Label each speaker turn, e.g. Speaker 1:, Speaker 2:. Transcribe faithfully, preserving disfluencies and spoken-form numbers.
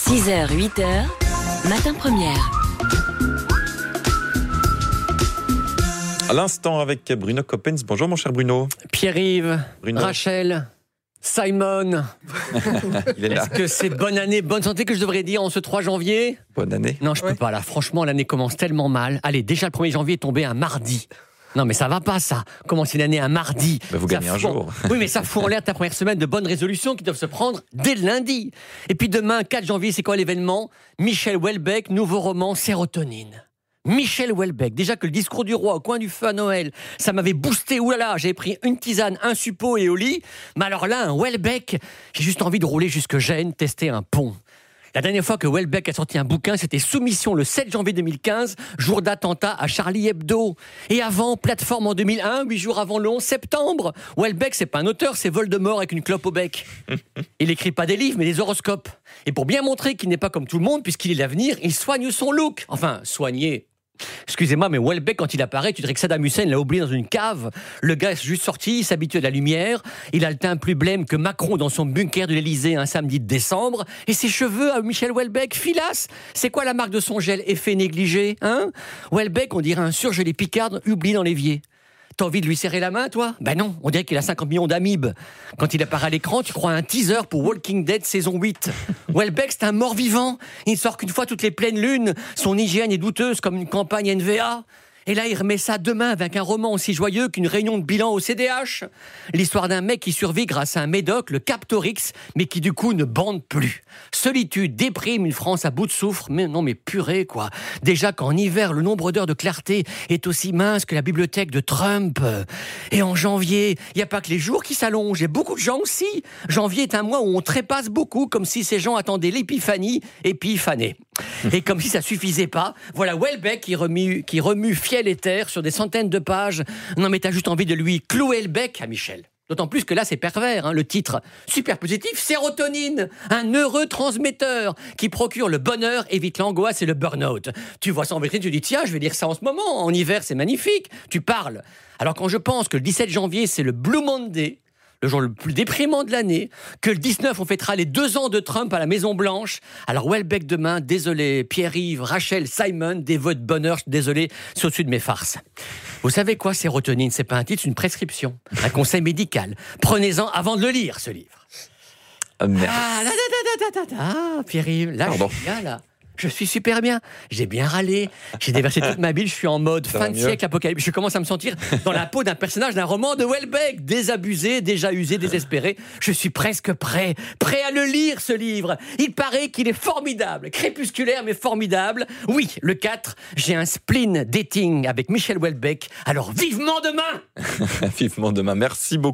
Speaker 1: six heures, huit heures, matin première.
Speaker 2: À l'instant avec Bruno Coppens. Bonjour mon cher Bruno.
Speaker 3: Pierre-Yves,
Speaker 2: Bruno.
Speaker 3: Rachel, Simon.
Speaker 2: Il est là.
Speaker 3: Est-ce que c'est bonne année, bonne santé que je devrais dire en ce trois janvier ?
Speaker 2: Bonne année.
Speaker 3: Non, je peux pas là. Franchement, l'année commence tellement mal. Allez, déjà le premier janvier est tombé un mardi. Non mais ça va pas ça. Commencer l'année un mardi.
Speaker 2: Bah, vous
Speaker 3: Ça
Speaker 2: gagnez un
Speaker 3: fout-
Speaker 2: jour.
Speaker 3: Oui mais ça fout en l'air ta première semaine de bonnes résolutions qui doivent se prendre dès le lundi. Et puis demain, quatre janvier, c'est quoi l'événement ? Michel Houellebecq, nouveau roman Sérotonine. Michel Houellebecq, déjà que le discours du roi au coin du feu à Noël, ça m'avait boosté, oulala, j'avais pris une tisane, un suppôt et au lit. Mais alors là, un Houellebecq, j'ai juste envie de rouler jusque Gênes, tester un pont. La dernière fois que Houellebecq a sorti un bouquin, c'était Soumission le sept janvier deux mille quinze, jour d'attentat à Charlie Hebdo. Et avant, Plateforme en deux mille un, huit jours avant le onze septembre. Houellebecq, c'est pas un auteur, c'est Voldemort avec une clope au bec. Il écrit pas des livres, mais des horoscopes. Et pour bien montrer qu'il n'est pas comme tout le monde, puisqu'il est l'avenir, il soigne son look. Enfin, soigner. Excusez-moi, mais Houellebecq, quand il apparaît, tu dirais que Saddam Hussein l'a oublié dans une cave. Le gars est juste sorti, il s'habitue à la lumière. Il a le teint plus blême que Macron dans son bunker de l'Elysée un samedi de décembre. Et ses cheveux à Michel Houellebecq, filasse. C'est quoi la marque de son gel effet négligé, hein ? Houellebecq, on dirait un surgelé Picard oublié dans l'évier. T'as envie de lui serrer la main, toi ? Ben non, on dirait qu'il a cinquante millions d'amibes. Quand il apparaît à l'écran, tu crois à un teaser pour Walking Dead saison huit. Houellebecq, c'est un mort-vivant. Il ne sort qu'une fois toutes les pleines lunes. Son hygiène est douteuse comme une campagne N V A. Et là, il remet ça demain avec un roman aussi joyeux qu'une réunion de bilan au C D H. L'histoire d'un mec qui survit grâce à un médoc, le Captorix, mais qui du coup ne bande plus. Solitude, déprime, une France à bout de souffle. Mais non, mais purée, quoi. Déjà qu'en hiver, le nombre d'heures de clarté est aussi mince que la bibliothèque de Trump. Et en janvier, il n'y a pas que les jours qui s'allongent, il y a beaucoup de gens aussi. Janvier est un mois où on trépasse beaucoup, comme si ces gens attendaient l'épiphanie, épiphanée. Et comme si ça suffisait pas, voilà Houellebecq qui remue, qui remue fiel et terre sur des centaines de pages. Non mais t'as juste envie de lui clouer le bec à Michel. D'autant plus que là c'est pervers, hein, le titre super positif, sérotonine, un neurotransmetteur qui procure le bonheur, évite l'angoisse et le burn-out. Tu vois ça en vitrine, tu dis tiens je vais lire ça en ce moment, en hiver c'est magnifique, tu parles. Alors quand je pense que le dix-sept janvier c'est le Blue Monday, le jour le plus déprimant de l'année, que le dix-neuf, on fêtera les deux ans de Trump à la Maison-Blanche. Alors Houellebecq demain, désolé, Pierre-Yves, Rachel, Simon, des vœux de bonheur, désolé, c'est au-dessus de mes farces. Vous savez quoi, sérotonine ? C'est pas un titre, c'est une prescription, un conseil médical. Prenez-en avant de le lire, ce livre.
Speaker 2: Ah, merci.
Speaker 3: Ah, là, là, là, là, là, là, là, Pierre-Yves, là,
Speaker 2: Pardon.
Speaker 3: je suis bien, là. Je suis super bien. J'ai bien râlé. J'ai déversé toute ma bile. Je suis en mode
Speaker 2: Ça
Speaker 3: fin
Speaker 2: va
Speaker 3: de
Speaker 2: mieux.
Speaker 3: siècle apocalypse. Je commence à me sentir dans la peau d'un personnage d'un roman de Houellebecq. Désabusé, déjà usé, désespéré. Je suis presque prêt. Prêt à le lire, ce livre. Il paraît qu'il est formidable. Crépusculaire, mais formidable. Oui, le quatre, j'ai un spleen dating avec Michel Houellebecq. Alors vivement demain!
Speaker 2: Vivement demain. Merci beaucoup.